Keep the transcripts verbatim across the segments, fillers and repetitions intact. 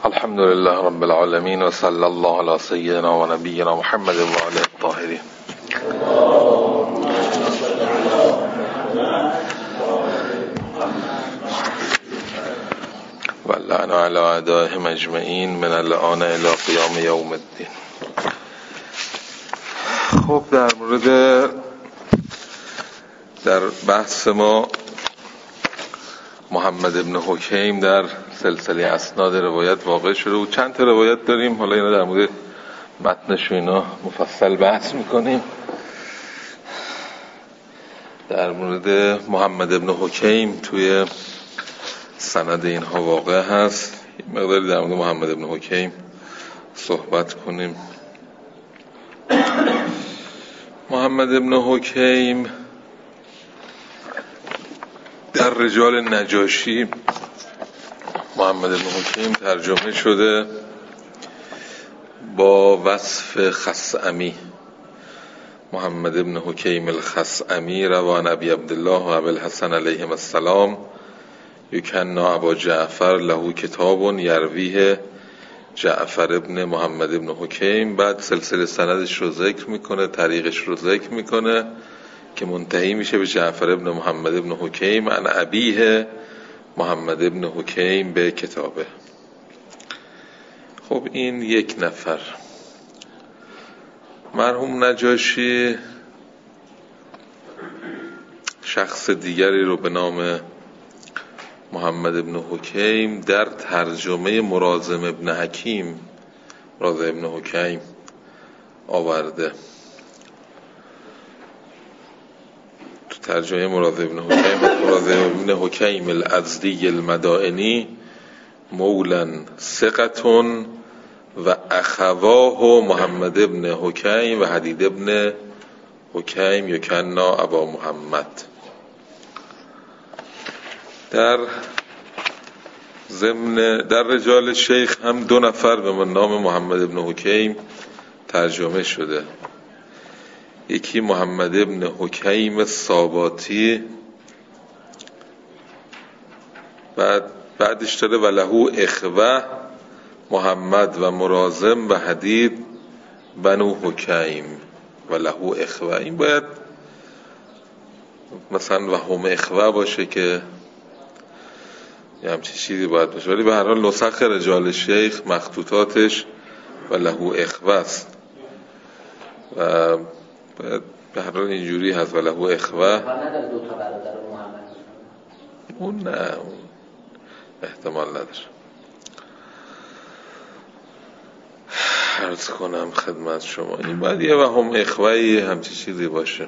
الحمد لله رب العالمين و صلی الله علی سیدنا و نبینا محمد و آله الطاهرین. و لعن علی اعدائهم اجمعین من الآن الی قیام یوم الدین. خب در مورد در بحث ما محمد ابن حکیم در سلسله اسناد روایت واقع شده و چند تا روایت داریم، حالا اینا در مورد متنش و اینا مفصل بحث میکنیم. در مورد محمد ابن حکیم توی سند اینها واقع هست، یه مقداری در مورد محمد ابن حکیم صحبت کنیم. محمد ابن حکیم در رجال نجاشی محمد ابن حکیم ترجمه شده با وصف خثعمی. محمد ابن حکیم الخثعمی روان ابی عبدالله و ابی الحسن علیهم السلام یکنا ابا جعفر له کتاب یرویه جعفر ابن محمد ابن حکیم. بعد سلسله سندش رو ذکر میکنه، طریقش رو ذکر میکنه که منتهی میشه به جعفر ابن محمد ابن حکیم عن ابیه محمد ابن حکیم به کتابه. خب این یک نفر. مرحوم نجاشی شخص دیگری رو به نام محمد ابن حکیم در ترجمه مرازم ابن حکیم مرازم ابن حکیم آورده. تو ترجمه مرازم ابن حکیم مرازم ابن حکیم الازدی المدائنی مولا ثقتون و اخواه محمد ابن حکیم و حدید ابن حکیم یکنا ابا محمد. در ضمن در رجال شیخ هم دو نفر به نام محمد ابن حکیم ترجمه شده. یکی محمد ابن حکیم ساباتی، بعد بعدش داره و له اخوه محمد و مرازم و حدید بنو حکیم و له اخوه. این باید مثلا و هم اخوه باشه که یه همچی چیزی باید باشه، ولی به هر حال نسخ رجال شیخ مخطوطاتش و له اخوه است و به هر حال اینجوری هست و له اخوه. اون نه، اون احتمال نداره. عرض کنم خدمت شما این باید یه و هم اخوهی همچی چیزی باشه.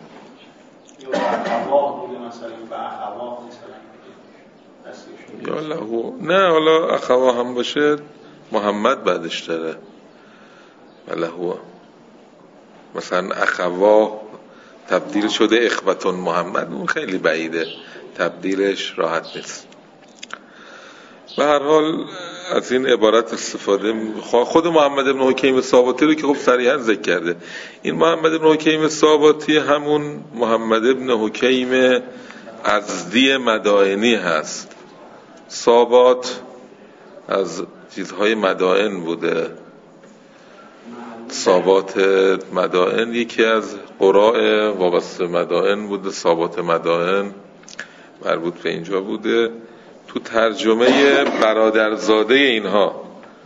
یا لهو نه، حالا اخوا هم باشه محمد بعدش داره و لهو مثلا اخوا تبدیل شده اخوتون محمد، اون خیلی بعیده، تبدیلش راحت نیست. به هر حال از این عبارت استفاده خود محمد ابن حکیم ساباتی رو که خب صریحا ذکر کرده. این محمد ابن حکیم ساباتی همون محمد ابن حکیم ازدی مدائنی هست. سابات از چیزهای مدائن بوده. سابات مدائن یکی از قراء وابسته مدائن بوده. سابات مدائن مربوط به اینجا بوده. تو ترجمه برادرزاده اینها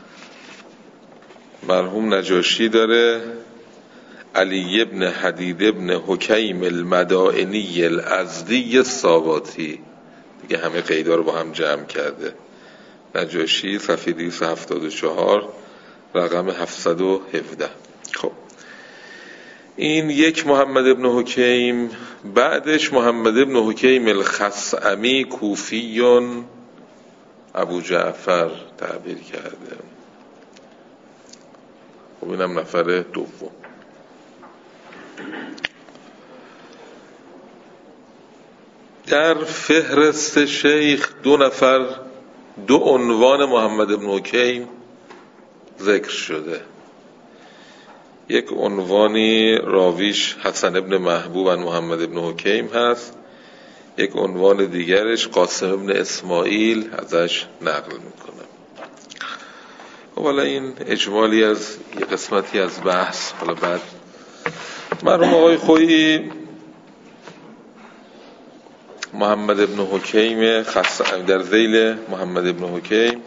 مرحوم نجاشی داره علی ابن حدید ابن حکیم المدائنی الازدی ساباتی. دیگه همه قیدا رو با هم جمع کرده. نجاشی صفحه دویست و هفتاد و چهار رقم هفتصد و هفده. خب این یک محمد ابن حکیم. بعدش محمد ابن حکیم الخثعمی کوفیون ابو جعفر تعبیر کرده. خب اینم نفر دوم. در فهرست شیخ دو نفر دو عنوان محمد ابن حکیم ذکر شده. یک عنوانی راویش حسن ابن محبوب و محمد ابن حکیم هست، یک عنوان دیگرش قاسم ابن اسماعیل ازش نقل میکنه. حالا این اجمالی از یه قسمتی از بحث. حالا بعد مرحوم آقای خویی محمد ابن حکیم خص... در ذیل محمد ابن حکیم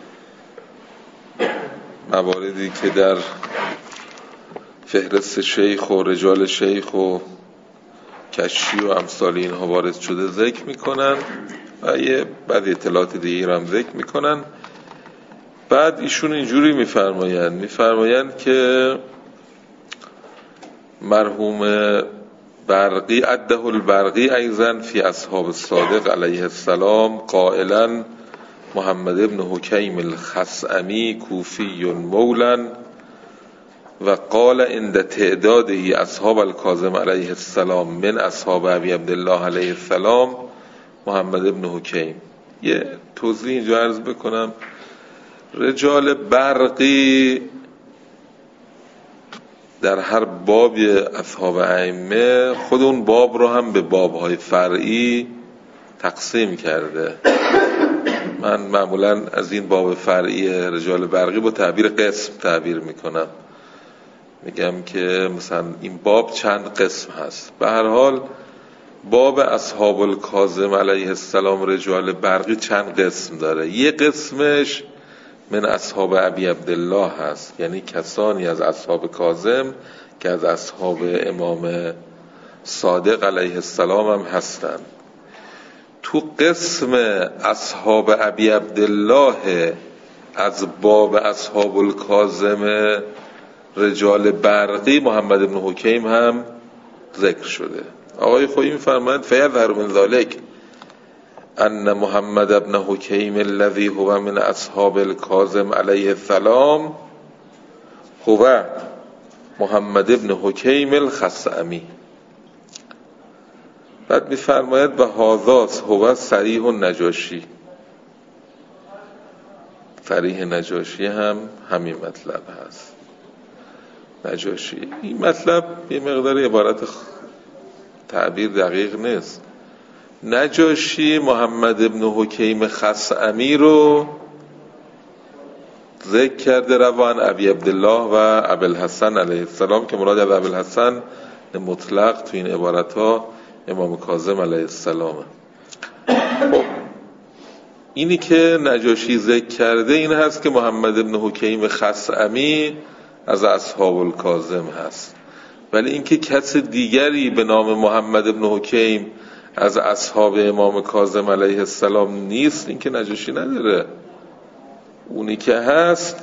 مواردی که در فهرست شیخ و رجال شیخ و کشی و امثال اینها وارد شده ذکر میکنن و یه بعد اطلاعات دیگه هم ذکر میکنن. بعد ایشون اینجوری میفرمایند میفرمایند که مرحوم برقی عده البرقی ایضا فی اصحاب الصادق علیه السلام قائلا محمد ابن حکیم الخثعمی کوفی مولا و قال عند تعداده اصحاب الکاظم علیه السلام من اصحاب ابی عبدالله علیه السلام محمد ابن حکیم. یه توضیح اینجا عرض بکنم. رجال برقی در هر باب اصحاب ائمه خود اون باب رو هم به بابهای فرعی تقسیم کرده. من معمولا از این باب فرعی رجال برقی با تعبیر قسم تعبیر میکنم، میگم که مثلا این باب چند قسم هست. به هر حال باب اصحاب الکاظم علیه السلام رجال برقی چند قسم داره. یه قسمش من اصحاب ابی عبدالله هست، یعنی کسانی از اصحاب کاظم که از اصحاب امام صادق علیه السلام هم هستند. تو قسم اصحاب ابی عبدالله از باب اصحاب الکاظم رجال برقی محمد ابن حکیم هم ذکر شده. آقای خویی می‌فرمایند فیظهر من ذلک ان محمد ابن حکیم الذی هو من اصحاب الکاظم علیه السلام هو محمد ابن حکیم الخثعمی. بعد می‌فرماید به هذا هو صریح النجاشی. صریح نجاشی هم همین مطلب هست. نجاشی این مطلب یه مقدار عبارت تعبیر دقیق نیست. نجاشی محمد ابن حکیم خثعمی رو ذکر کرده روان ابی عبدالله و ابوالحسن علیه السلام که مراد از ابوالحسن مطلق تو این عبارت ها امام کاظم علیه السلامه. خب اینی که نجاشی ذکر کرده این هست که محمد ابن حکیم خثعمی از اصحاب الکاظم هست، ولی اینکه کس دیگری به نام محمد ابن حکیم از اصحاب امام کاظم علیه السلام نیست، این که نجاشی نداره. اونی که هست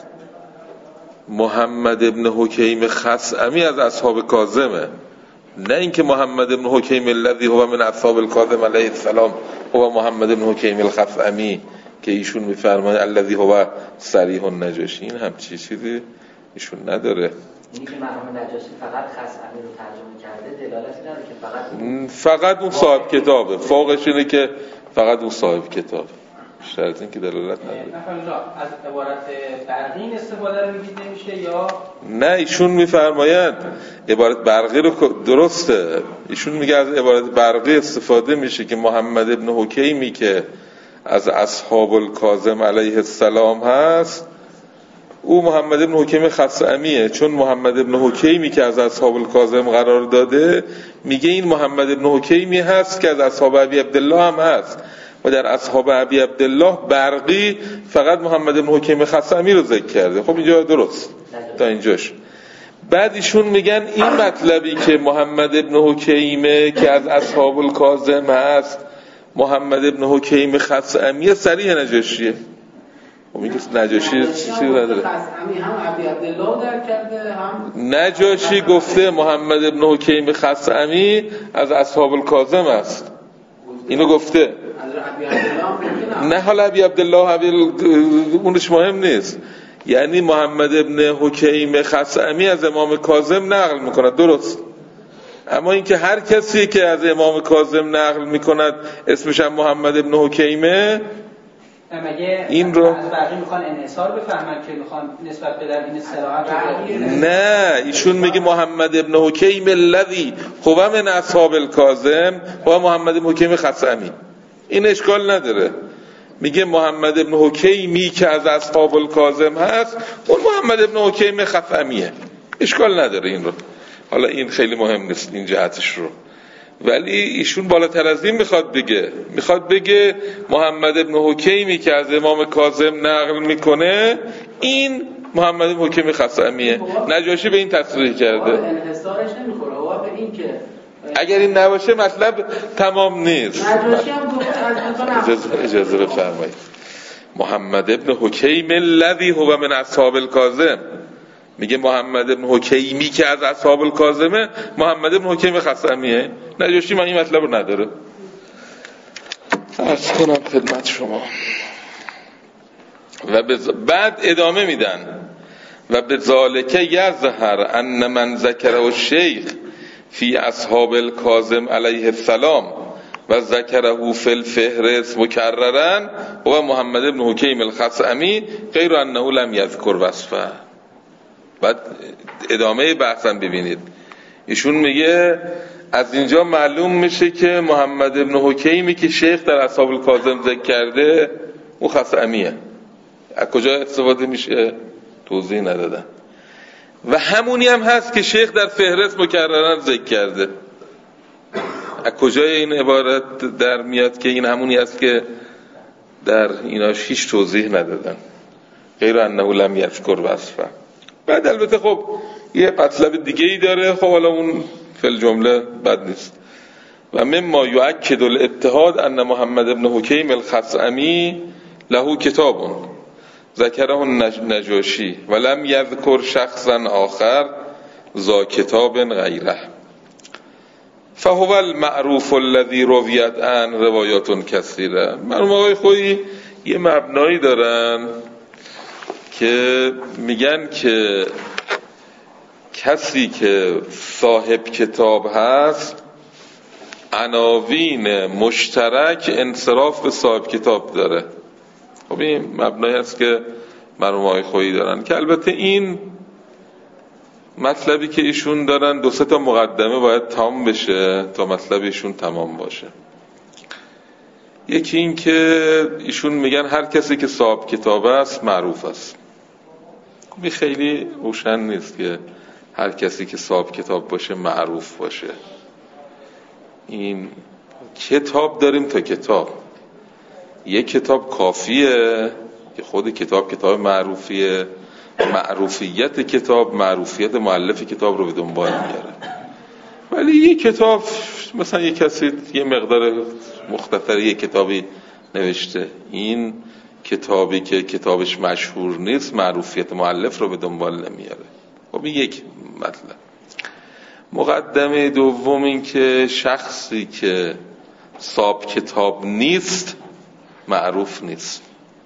محمد ابن حکیم خثعمی از اصحاب کاظمه، نه اینکه محمد ابن حکیم الذی هو من اصحاب الکاظم علیه السلام هو محمد ابن حکیم الخثعمی که ایشون میفرماید الذی هو صریح النجاشی. این هم چی چیزی ایشون نداره. اینی که مرحوم نجاشی فقط خثعمی رو ترجمه کرده دلالتی نداره که فقط فقط اون صاحب کتابه. فوقش اینه که فقط اون صاحب کتاب، بیشتر از این که دلالت نداره. مثلا از عبارت برقی استفاده رو میگید نمیشه یا نه؟ ایشون میفرمایند عبارت برقی رو درسته. ایشون میگه از عبارت برقی استفاده میشه که محمد ابن حکیمی که از اصحاب الکاظم علیه السلام هست او محمد ابن حکیم خثعمیه، چون محمد ابن حکیمی که از اصحاب الکاظم قرار داده میگه این محمد ابن حکیمی هست که از اصحاب ابی عبدالله هم هست و در اصحاب ابی عبدالله برقی فقط محمد ابن حکیم خثعمی رو ذکر کرده. خب اینجا درست تا اینجاش. بعد ایشون میگن این مطلبی که محمد ابن حکیمه که از اصحاب الکاظم هست محمد ابن حکیم خثعمی صریح نجاشیه. خب این نجاشی چیزی نداره. خثعمی هم ابی عبدالله در کرده هم نجاشی گفته محمد ابن حکیم خثعمی از اصحاب الکاظم است، اینو گفته. نه حالا ابی عبدالله اونش مهم نیست، یعنی محمد ابن حکیم خثعمی از امام کاظم نقل میکند، درست. اما اینکه هر کسی که از امام کاظم نقل میکند اسمش هم محمد ابن حکیمه، مگه این رو از بقیه میخوان انحصار بفهمن که میخوان نسبت به در این صراحت؟ نه، ایشون میگه محمد ابن حکیم الذی هو من اصحاب الکاظم و محمد ابن حکیم خثعمی. این اشکال نداره. میگه محمد ابن حکیمی که از اصحاب الکاظم هست، اون محمد ابن حکیم خثعمیه، اشکال نداره این رو. حالا این خیلی مهم نیست این جهتش رو، ولی ایشون بالاتر از این میخواد بگه، میخواد بگه محمد ابن حکیمی که از امام کاظم نقل میکنه این محمد ابن حکیم خثعمیه. نجاشی به این تصریح کرده. انحصارش نمیخوره به این که اگر این نباشه مطلب تمام نیست. نجاشی هم اجازه, اجازه بفرمایید. محمد ابن حکیم الذی هو من اصحاب الکاظم، میگه محمد ابن حکیمی که از اصحاب الکاظمه محمد ابن حکیم خثعمیه. نجاشی من این مطلب رو نداره. عرض کنم خدمت شما. و بعد ادامه میدن و به ذالک یظهر ان من ذکره الشیخ فی اصحاب الکاظم علیه السلام و ذکره فی الفهرست مکررا و محمد ابن حکیم الخثعمی غیر انه لم یذکر وصفه. بعد ادامه بحثم ببینید، ایشون میگه از اینجا معلوم میشه که محمد ابن حکیمی که شیخ در اصحاب الکاظم ذکر کرده او خثعمیه. از کجا استفاده میشه؟ توضیح ندادن. و همونی هم هست که شیخ در فهرست مکررن ذکر کرده. از کجای این عبارت در میاد که این همونی هست که در ایناش هیچ توضیح ندادن، غیر انه لم یذکر وصفه. بعد البته خب یه مطلب دیگه ای داره، خب حالا اون فی الجمله بد نیست. و مما یؤکد الاتحاد ان محمد ابن حکیم الخثعمی له کتاب ذکره النجاشی و لم یذکر شخصا آخر ذا کتاب غیره فهو المعروف الذی رویت عن روایات کثیره. مرحوم آقای خویی یه مبنایی دارن که میگن که کسی که صاحب کتاب هست عناوین مشترک انصراف به صاحب کتاب داره. خب این مبنایی است که مرحوم آقای خویی دارن که البته این مطلبی که ایشون دارن دو سه تا مقدمه باید تمام بشه تا مطلب ایشون تمام باشه. یکی این که ایشون میگن هر کسی که صاحب کتاب است معروف است. خب خیلی روشن نیست که هر کسی که صاحب کتاب باشه معروف باشه. این کتاب داریم تا کتاب، یک کتاب کافیه که خود کتاب کتاب معروفیه، معروفیت کتاب معروفیت مؤلف کتاب رو به دنبال میاره. ولی یک کتاب مثلا یک کسی یه مقدار مختصری یک کتابی نوشته، این کتابی که کتابش مشهور نیست معروفیت مؤلف رو به دنبال نمیاره. خب یک مطلب. مقدمه دوم این که شخصی که صاحب کتاب نیست معروف نیست.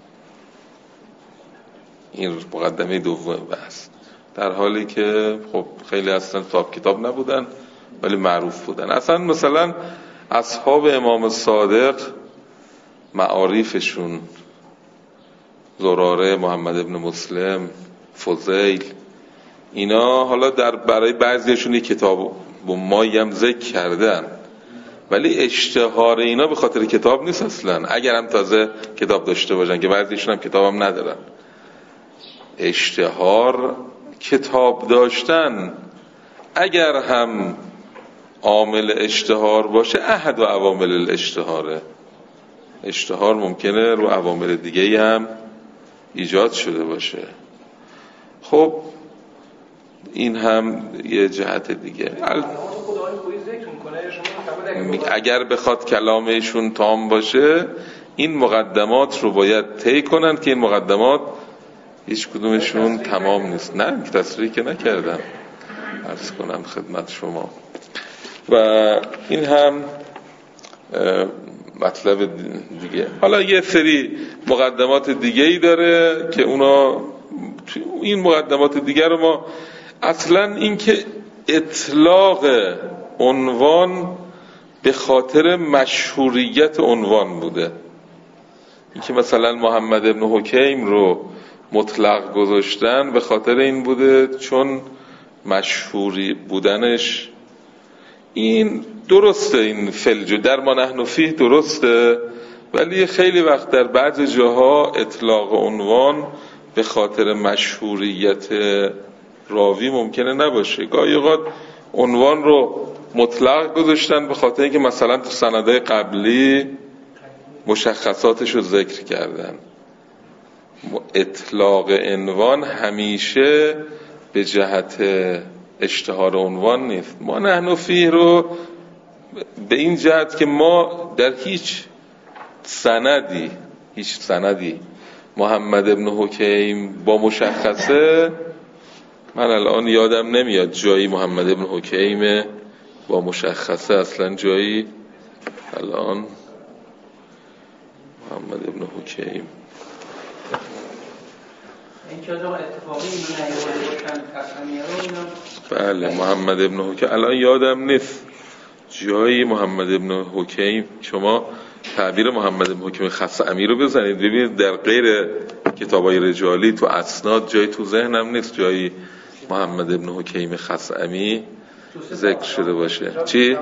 این مقدمه دوم بحث، در حالی که خب خیلی اصلا صاحب کتاب نبودن ولی معروف بودن. اصلا مثلا اصحاب امام صادق معارفشون زراره، محمد ابن مسلم، فضیل، اینا حالا در برای بعضیشون یک کتاب با مایی هم ذکر کردن ولی اشتهار اینا به خاطر کتاب نیست اصلا، اگر هم تازه کتاب داشته باشن که بعضیشون هم کتاب هم ندارن. اشتهار کتاب داشتن اگر هم عامل اشتهار باشه احد و عوامل الاشتهاره. اشتهار ممکنه رو عوامل دیگه هم ایجاد شده باشه. خب این هم یه جهت دیگه. اگر بخواد کلامشون تام باشه این مقدمات رو باید طی کنن که این مقدمات هیچ کدومشون تمام نیست. نه که تصریح که نکردم، عرض کنم خدمت شما. و این هم مطلب دیگه. حالا یه سری مقدمات دیگه ای داره که اونا این مقدمات دیگه رو ما اصلا این که اطلاق عنوان به خاطر مشهوریت عنوان بوده، این که مثلا محمد ابن حکیم رو مطلق گذاشتن به خاطر این بوده چون مشهوری بودنش. این درسته، این فلجو در ما نحن فیه درسته، ولی خیلی وقت در بعض جاها اطلاق عنوان به خاطر مشهوریت راوی ممکنه نباشه. گاهی اوقات عنوان رو مطلق گذاشتن به خاطر اینکه مثلا تو سندهای قبلی مشخصاتش رو ذکر کردن. اطلاق عنوان همیشه به جهت اشتهار عنوان نیست. ما نحن فیه رو به این جهت که ما در هیچ سندی هیچ سندی محمد ابن حکیم با مشخصه، من الان یادم نمیاد جایی محمد ابن حکیم با مشخصه اصلا جایی الان محمد ابن حکیم این که اتفاقی اینو نیورده باشن قسمیه رو اینا. بله محمد ابن حکیم الان یادم نیست جایی محمد ابن حکیم. شما تعبیر محمد ابن حکیم خثعمی رو بزنید ببینید در غیر کتابای رجالی تو اسناد جایی تو ذهنم نیست جایی محمد ابن حکیم خثعمی ذکر شده باشه. چی؟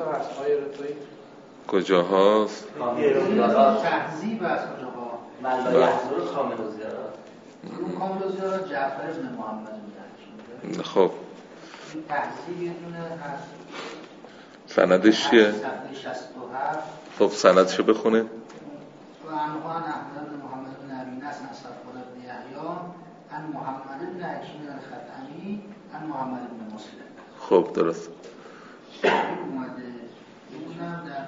کجاهاست؟ تهذیب است کجاها؟ ملای احضار کامل و زیارات. اون کامل و زیارات جعفر ابن محمد میدن. خب تهذیب یه دونه هست. سندش چیه؟ خب سندشو بخونه. و عنوان احمد بن محمد بن ابی نصر نصر بن یحیی عن محمد بن حکیم الخطعمی عن محمد بن مسلم. خب درست. اومده اونم در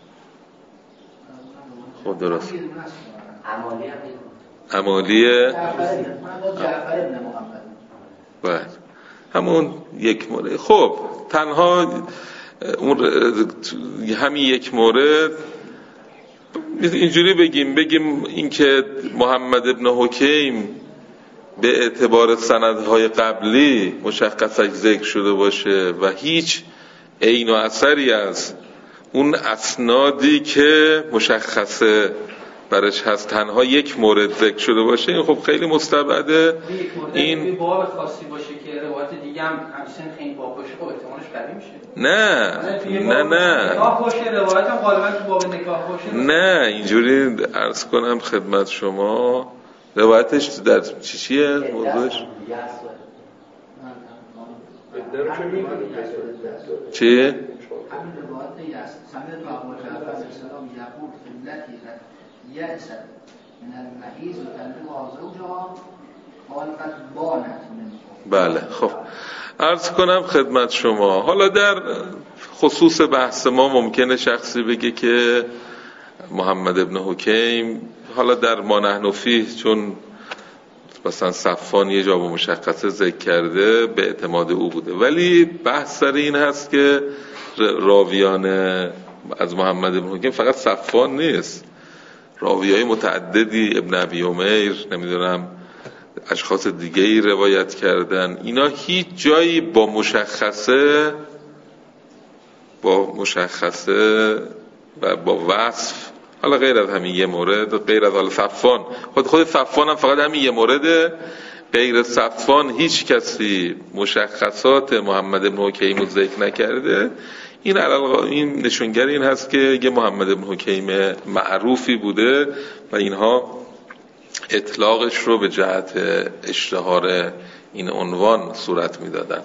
خب درست. عمالی هم عمالی جعفر ابن محمد. بله همون یک مورد. خب تنها اون همین یک مورد اینجوری بگیم بگیم اینکه محمد ابن حکیم به اعتبار سندهای قبلی مشخصش ذکر شده باشه و هیچ عین و اثری از اون اسنادی که مشخصه برش هست تنها یک مورد ذکر شده باشه، این خب خیلی مستبعده. این باب خاصی باشه که روایت دیگه هم همچنین خیلی باب باشه خب احتمالش قوی میشه. نه نه نه نکاح باشه روایت هم غالبا تو باب نکاح باشه. نه اینجوری عرض کنم خدمت شما روایتش در چی چیه موضوعش چی؟ همین روایت یست سمعت ابو جعفر السلام یقول التي یأست من المحیض و تنبیه زوجها قال قد بانت منه. بله خب عرض کنم خدمت شما حالا در خصوص بحث ما ممکنه شخصی بگه که محمد ابن حکیم حالا در ما نحن فیه چون مثلا صفان یه جا با مشخصه ذکر کرده به اعتماد او بوده، ولی بحث سر این هست که راویان از محمد ابن حکیم فقط صفان نیست، راویای متعددی ابن ابی عمیر نمیدونم اشخاص دیگه‌ای روایت کردن، اینا هیچ جایی با مشخصه با مشخصه و با وصف حالا غیر از همین یه مورد غیر از حالا صفان خود خود صفان هم فقط همین یه مورده، غیر صفان هیچ کسی مشخصات محمد ابن حکیم رو ذکر نکرده. این علاوه این نشونگر این هست که یه محمد ابن حکیم معروفی بوده و اینها اطلاقش رو به جهت اشتهار این عنوان صورت میدادن.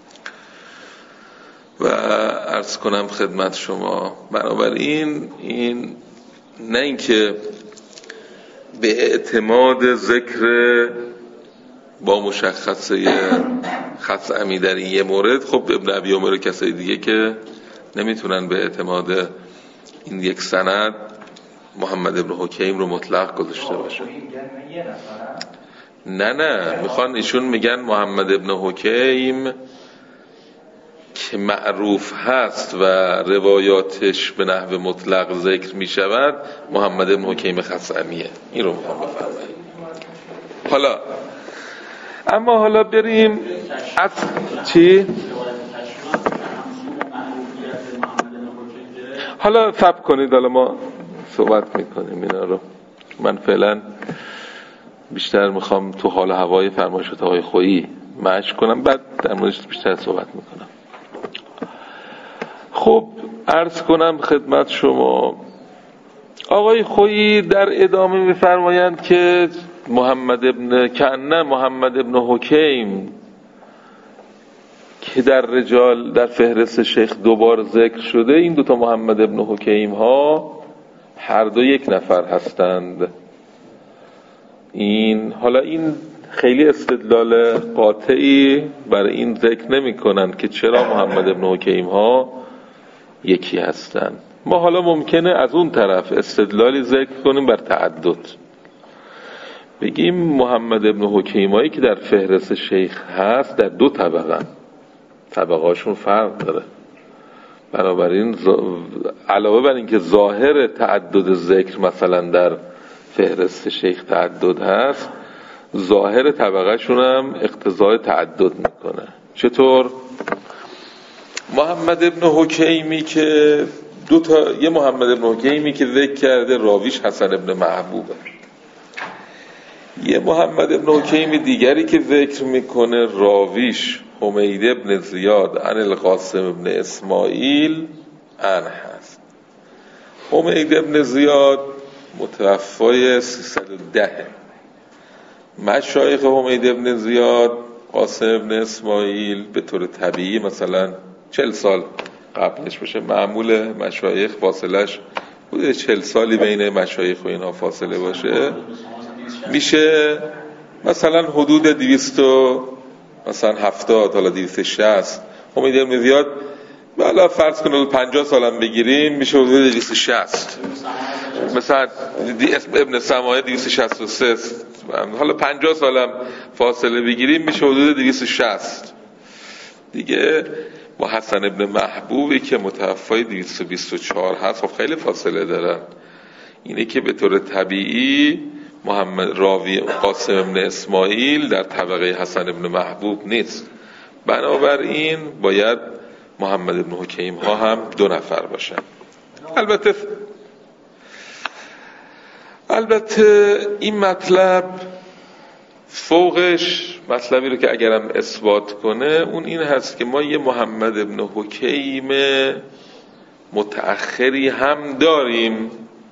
و عرض کنم خدمت شما بنابراین این نه اینکه به اعتماد ذکر با مشخصه خثعمی در این یه مورد، خب ابن ابی عمر و کسای دیگه که نمیتونن به اعتماد این یک سند محمد ابن حکیم رو مطلق گذاشته باشه. نه نه میخوان ایشون میگن محمد ابن حکیم که معروف هست و روایاتش به نحو مطلق ذکر میشود محمد ابن حکیم خثعمیه، این رو میخوام بفرمایید. حالا اما حالا بریم از چی؟ حالا صبر کنید حالا ما صحبت میکنیم اینا رو. من فعلا بیشتر میخوام تو حال هوای فرمایشات آقای خویی مشق کنم بعد در موردش بیشتر صحبت میکنم. خب عرض کنم خدمت شما آقای خویی در ادامه می‌فرمایند که محمد ابن کنه محمد ابن حکیم که در رجال در فهرست شیخ دوبار ذکر شده، این دوتا محمد ابن حکیم ها هر دو یک نفر هستند. این حالا این خیلی استدلال قاطعی برای این ذکر نمی کنند که چرا محمد ابن حکیم ها یکی هستند. ما حالا ممکنه از اون طرف استدلالی ذکر کنیم بر تعدد، بگیم محمد ابن حکیم هایی که در فهرست شیخ هست در دو طبقه، طبقهاشون فرق داره. بنابراین علاوه بر اینکه ظاهر تعدد ذکر مثلا در فهرست شیخ تعدد هست، ظاهر طبقه شون هم اقتضای تعدد میکنه. چطور؟ محمد ابن حکیمی که دو تا، یه محمد ابن حکیمی که ذکر کرده راویش حسن ابن محبوبه، یه محمد ابن حکیمی دیگری که ذکر میکنه راویش حمید ابن زیاد عن القاسم ابن اسماعیل عن هست. حمید ابن زیاد متوفای سیصد و ده، مشایخ حمید ابن زیاد قاسم ابن اسماعیل به طور طبیعی مثلا چل سال قبلش بشه. معمول مشایخ فاصلش بوده چل سالی بین مشایخ و اینها فاصله باشه، میشه مثلا حدود دویست مثلا هفتاد حالا دویست و شصت. حمید ابن زیاد بالا فرض کنید پنجاه سالم بگیریم میشه حدود دویست و شصت. مثلا ابن سماعه دویست و شصت و سه، حالا پنجاه سالم فاصله بگیریم میشه حدود دویست و شصت دیگه. با حسن ابن محبوبی که متوفای دویست و بیست و چهار هست خب خیلی فاصله دارن. اینه که به طور طبیعی محمد راوی قاسم ابن اسماعیل در طبقه حسن ابن محبوب نیست، بنابراین باید محمد ابن حکیم ها هم دو نفر باشن. البته البته این مطلب فوقش مطلبی رو که اگرم اثبات کنه اون این هست که ما یه محمد ابن حکیم متأخری هم داریم،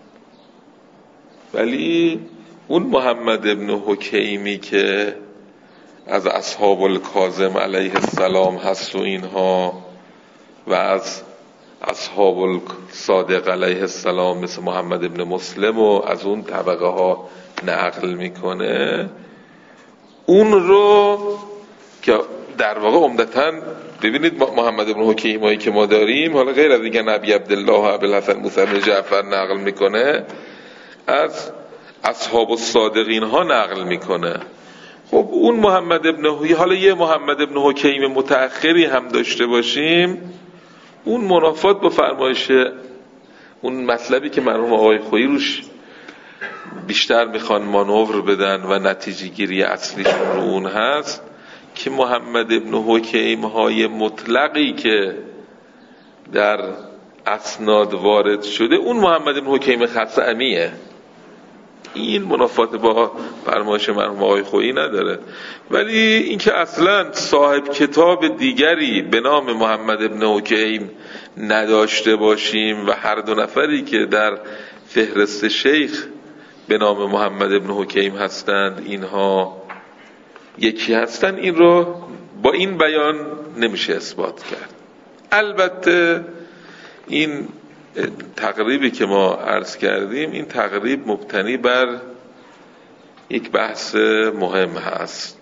ولی اون محمد ابن حکیمی که از اصحاب الکاظم علیه السلام هست و اینها و از اصحاب الصادق علیه السلام مثل محمد ابن مسلم و از اون طبقه ها نقل میکنه، اون رو که در واقع عمدتاً ببینید محمد ابن حکیم هایی که ما داریم، حالا غیر از دیگه نبی عبدالله و ابوالحسن موسی بن جعفر نقل میکنه، از اصحاب الصادقین ها نقل میکنه. خب اون محمد ابن حکیم، حالا یه محمد ابن حکیم متأخری هم داشته باشیم، اون منافات با فرمایش اون مطلبی که مرحوم آقای خویی روش بیشتر میخوان مانور بدن و نتیجه گیری اصلیشون رو اون هست که محمد ابن حکیم های مطلقی که در اسناد وارد شده اون محمد ابن حکیم خثعمیه. این منافات با فرمایش مرحوم آقای خویی نداره، ولی اینکه اصلا صاحب کتاب دیگری به نام محمد ابن حکیم نداشته باشیم و هر دو نفری که در فهرست شیخ به نام محمد ابن حکیم هستند اینها یکی هستند، این رو با این بیان نمیشه اثبات کرد. البته این تقریبی که ما عرض کردیم، این تقریب مبتنی بر یک بحث مهم هست.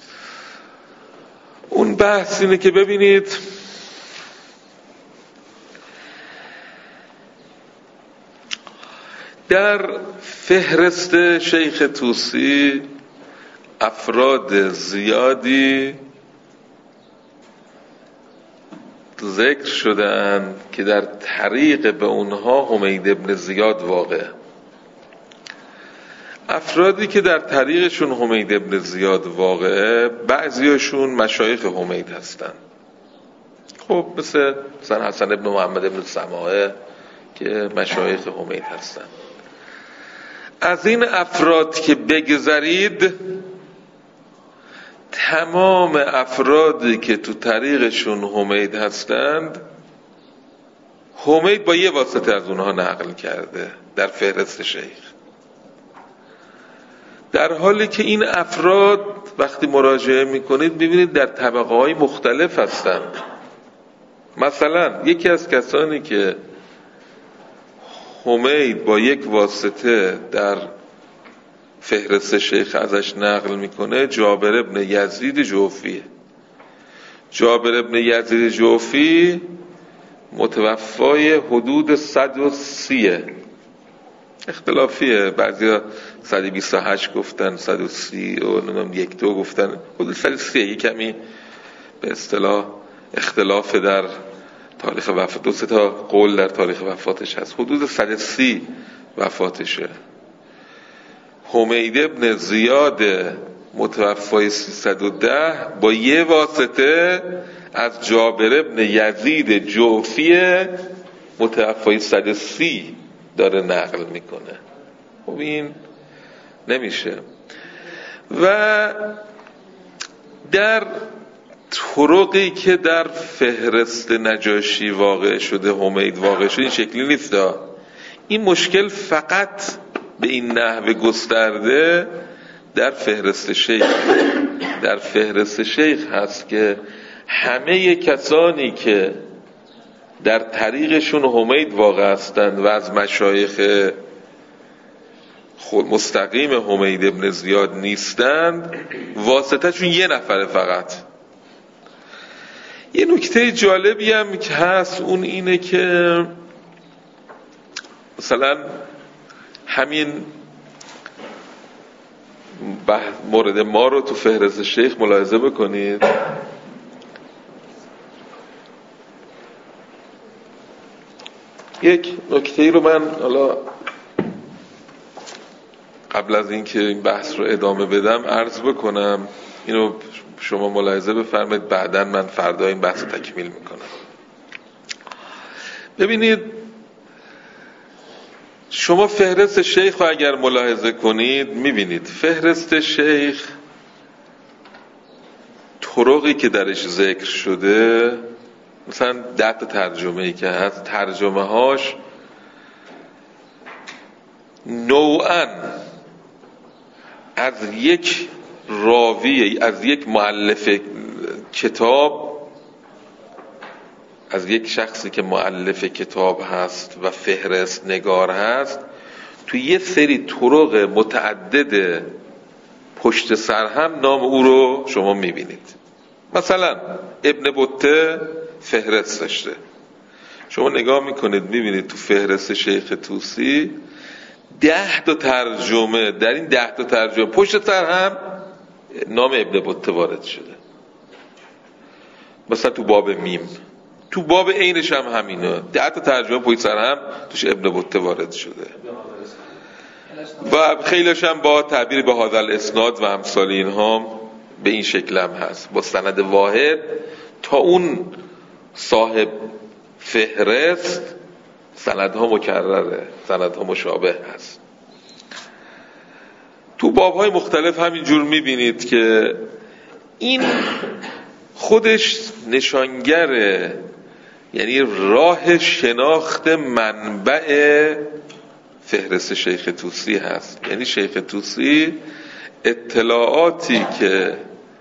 اون بحث اینه که ببینید در فهرست شیخ طوسی افراد زیادی ذکر شدن که در طریق به اونها حمید ابن زیاد واقع، افرادی که در طریقشون حمید ابن زیاد واقعه بعضیاشون مشایخ حمید هستن. خب مثل مثلا حسن ابن محمد ابن سماعه که مشایخ حمید هستن. از این افراد که بگذرید، تمام افرادی که تو طریقشون حمید هستند حمید با یه واسطه از اونها نقل کرده در فهرست شیخ، در حالی که این افراد وقتی مراجعه میکنید میبینید در طبقه های مختلف هستند. مثلا یکی از کسانی که حمید با یک واسطه در فهرست شیخ ازش نقل میکنه جابر ابن یزید جوفیه. جابر ابن یزید جوفی متوفای حدود صد و سی، اختلافیه، بعضی صد و بیست و هشت گفتن، صد و سی و نمیم یک دو گفتن، حدود صد و سی. یک کمی به اصطلاح اختلاف در تاریخ وفات، دو سه تا قول در تاریخ وفاتش هست، حدود صد و سی وفاتشه. حمید ابن زیاد متوفای سیصد و ده با یه واسطه از جابر ابن یزید جوفی متوفای صد و سی داره نقل میکنه. خب این نمیشه. و در طرقی که در فهرست نجاشی واقع شده، حمید واقع شده، این شکلی نیست. این مشکل فقط به این نحو گسترده در فهرست شیخ در فهرست شیخ هست که همه کسانی که در طریقشون حمید واقع هستند و از مشایخ خود مستقیم حمید ابن زیاد نیستند، واسطه‌شون یه نفره فقط. یه نکته جالبی هم که هست اون اینه که مثلا همین مورد ما رو تو فهرست شیخ ملاحظه بکنید. یک نکته رو من حالا قبل از اینکه این بحث رو ادامه بدم عرض بکنم، اینو شما ملاحظه بفرمایید، بعداً من فردا این بحث رو تکمیل میکنم. ببینید شما فهرست شیخ رو اگر ملاحظه کنید میبینید فهرست شیخ طرقی که درش ذکر شده، مثلا ده تا ترجمه ای که هست، ترجمه هاش نوعاً از یک راوی، از یک مؤلف کتاب، از یک شخصی که مؤلف کتاب هست و فهرست نگار هست، تو یه سری طرق متعدد پشت سر هم نام او رو شما میبینید. مثلا ابن بطه فهرست داشته، شما نگاه میکنید میبینید تو فهرست شیخ طوسی ده تا ترجمه، در این ده تا ترجمه پشت سر هم نام ابن بطه وارد شده. مثلا تو باب میم، تو باب عینش هم همینه، ده تا ترجمه پشت سر هم توش ابن بطه وارد شده و خیلیش هم با تعبیر به هذا الاسناد و امثال اینها به این شکل هم هست، با سند واحد تا اون صاحب فهرست سندها مکرره، سندها مشابه هست. تو بابهای مختلف همینجور میبینید که این خودش نشانگره، یعنی راه شناخت منبع فهرست شیخ طوسی هست. یعنی شیخ طوسی اطلاعاتی که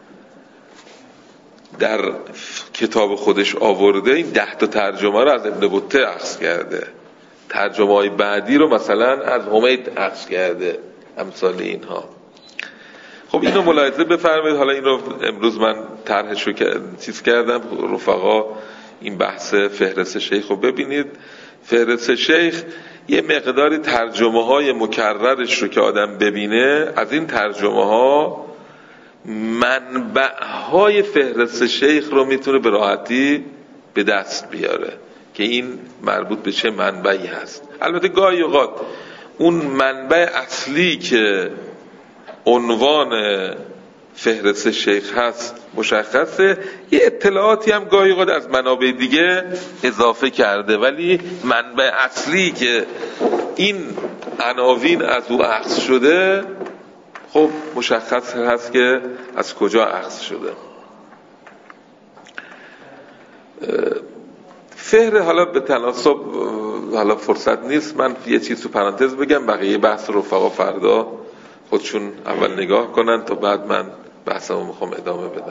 در کتاب خودش آورده، این ده تا ترجمه رو از ابن بطه اخذ کرده، ترجمه های بعدی رو مثلا از حمید اخذ کرده، امثال اینها. خب اینو ملاحظه بفرمایید. حالا این رو امروز من طرحش رو چیز کردم، رفقا این بحث فهرست شیخ رو ببینید. فهرست شیخ یه مقداری ترجمه های مکررش رو که آدم ببینه، از این ترجمه ها منبع های فهرست شیخ رو میتونه به راحتی به دست بیاره که این مربوط به چه منبعی هست. البته گاهی اوقات اون منبع اصلی که عنوان فهرست شیخ هست مشخصه، یه اطلاعاتی هم گاهی اوقات از منابع دیگه اضافه کرده، ولی منبع اصلی که این عناوین از او اخذ شده خب مشخص هست که از کجا اخذ شده. فهر حالا به تناسب حالا فرصت نیست، من یه چیز تو پرانتز بگم، بقیه بحث رفقا فردا خودشون اول نگاه کنن تا بعد من بحثمو میخوام ادامه بدم.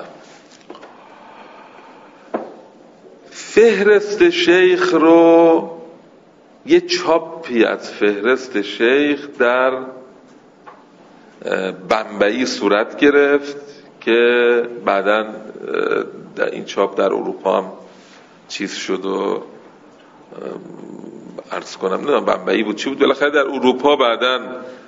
فهرست شیخ رو، یه چاپی از فهرست شیخ در بمبئی صورت گرفت که بعداً در این چاپ در اروپا هم چیز شد و عرض کنم نمیدونم بمبئی بود چی بود، بالاخره در اروپا بعداً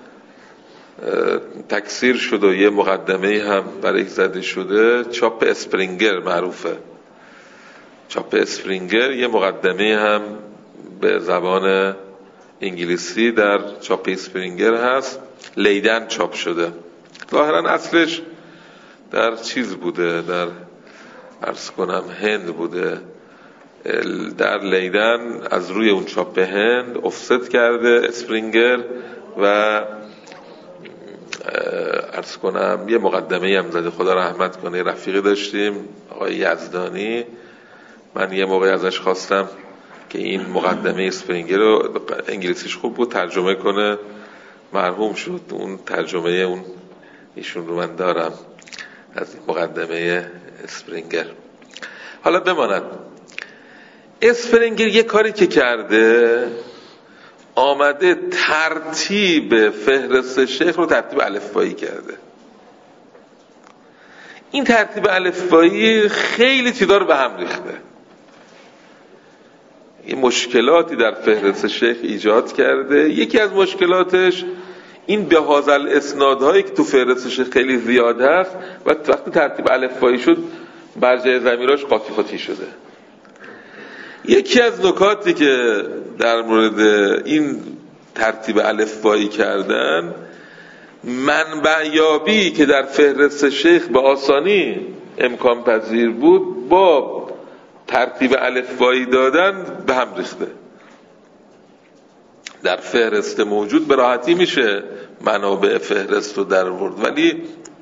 تکثیر شد و یه مقدمه هم برای زده شده. چاپ اسپرینگر معروفه، چاپ اسپرینگر یه مقدمه هم به زبان انگلیسی در چاپ اسپرینگر هست، لیدن چاپ شده. ظاهرا اصلش در چیز بوده، در عرض کنم هند بوده، در لیدن از روی اون چاپ هند افست کرده اسپرینگر و عرض کنم یه مقدمه هم زده. خدا رحمت کنه، رفیقی داشتیم آقای یزدانی، من یه موقع ازش خواستم که این مقدمه اسپرینگر رو، انگلیسیش خوب بود، ترجمه کنه، مرحوم شد. اون ترجمه اون ایشون رو من دارم از مقدمه اسپرینگر. حالا بماند اسپرینگر یه کاری که کرده، آمده ترتیب فهرست شیخ رو ترتیب الفبایی کرده. این ترتیب الفبایی خیلی چیزا رو به هم ریخته، این مشکلاتی در فهرست شیخ ایجاد کرده. یکی از مشکلاتش این بهازل اسنادهایی که تو فهرست شیخ خیلی زیاد هست و وقتی ترتیب الفبایی شد بر جای ضمیراش قاطی قاطی شده. یکی از نکاتی که در مورد این ترتیب الفبایی کردن، منبع یابی که در فهرست شیخ به آسانی امکان پذیر بود با ترتیب الفبایی دادن به هم ریخته. در فهرست موجود به راحتی میشه منابع فهرست رو در آورد، ولی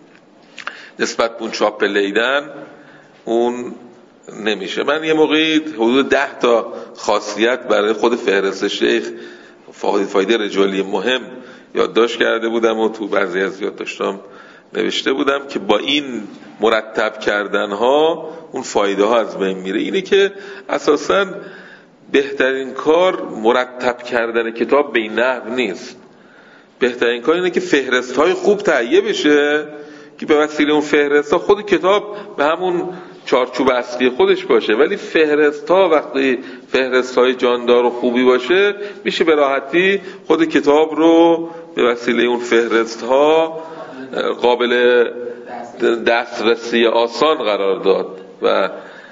نسبت به اون چاپ لیدن اون نمیشه. من یه موقعی حدود ده تا خاصیت برای خود فهرست شیخ فایده رجالی مهم یادداشت کرده بودم و تو بعضی از یادداشتام نوشته بودم که با این مرتب کردن ها اون فایده ها از بین میره. اینه که اساساً بهترین کار مرتب کردن کتاب به این نحو نیست. بهترین کار اینه که فهرست های خوب تهیه بشه که به وسیله اون فهرست ها خود کتاب به همون چارچوب اصلی خودش باشه، ولی فهرست ها وقتی فهرست های جاندار و خوبی باشه میشه به راحتی خود کتاب رو به وسیله اون فهرست ها قابل دسترسی آسان قرار داد و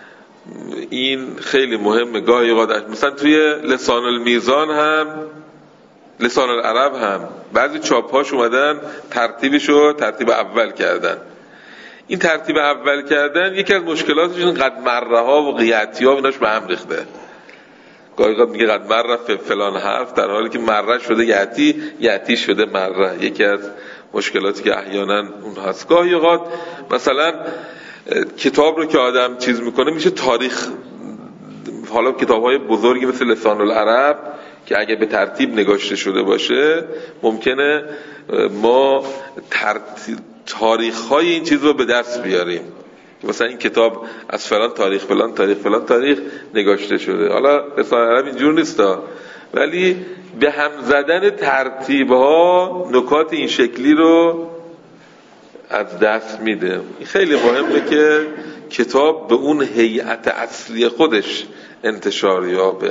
این خیلی مهمه. گاهی اوقات مثلا توی لسان المیزان هم، لسان العرب هم بعضی چاپ هاش اومدن ترتیبشو ترتیب اول کردن. این ترتیب اول کردن یکی از مشکلاتش این قد مره ها و قیعتی ها و ایناش به هم ریخته. گاهی اوقات میگه قد مره فلان حرف در حالی که مره شده یعتی، یعتی شده مره. یکی از مشکلاتی که احیانا اون هست. گاهی اوقات مثلا کتاب رو که آدم چیز میکنه میشه تاریخ، حالا کتاب‌های بزرگی مثل لسان العرب که اگه به ترتیب نگاشته شده باشه ممکنه ما ترتیب تاریخ‌های این چیز رو به دست بیاریم که مثلا این کتاب از فلان تاریخ فلان تاریخ فلان تاریخ نگاشته شده. حالا لسان العرب اینجور نیستا، ولی به هم زدن ترتیب‌ها نکات این شکلی رو از دست میده. خیلی مهمه که کتاب به اون هیئت اصلی خودش انتشار یابه.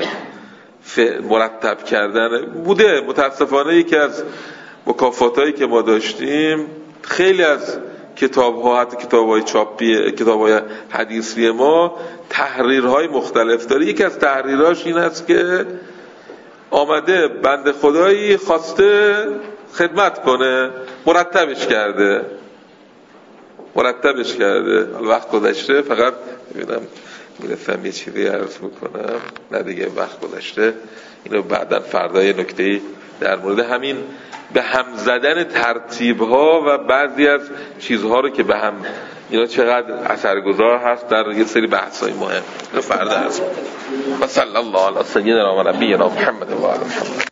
مرتب کردن بوده متاسفانه یکی از مکافاتایی که ما داشتیم، خیلی از کتاب‌ها حتی کتاب‌های چاپی، کتاب‌های حدیثی ما تحریرهای مختلف داره. یکی از تحریرهاش این است که آمده بنده خدایی خواسته خدمت کنه، مرتبش کرده مرتبش کرده وقت گذشته، فقط ببینم میرسم یه چیزی عرض بکنم، نه دیگه وقت گذشته، اینو بعداً فردا یه نکته‌ای در مورد همین به هم زدن ترتیب‌ها و بعضی از چیزها رو که به هم اینا چقدر اثرگذار هست در یه سری بحث‌های مهم. فردا هست. و صلی الله علی سیدنا و نبینا محمد و علی محمد.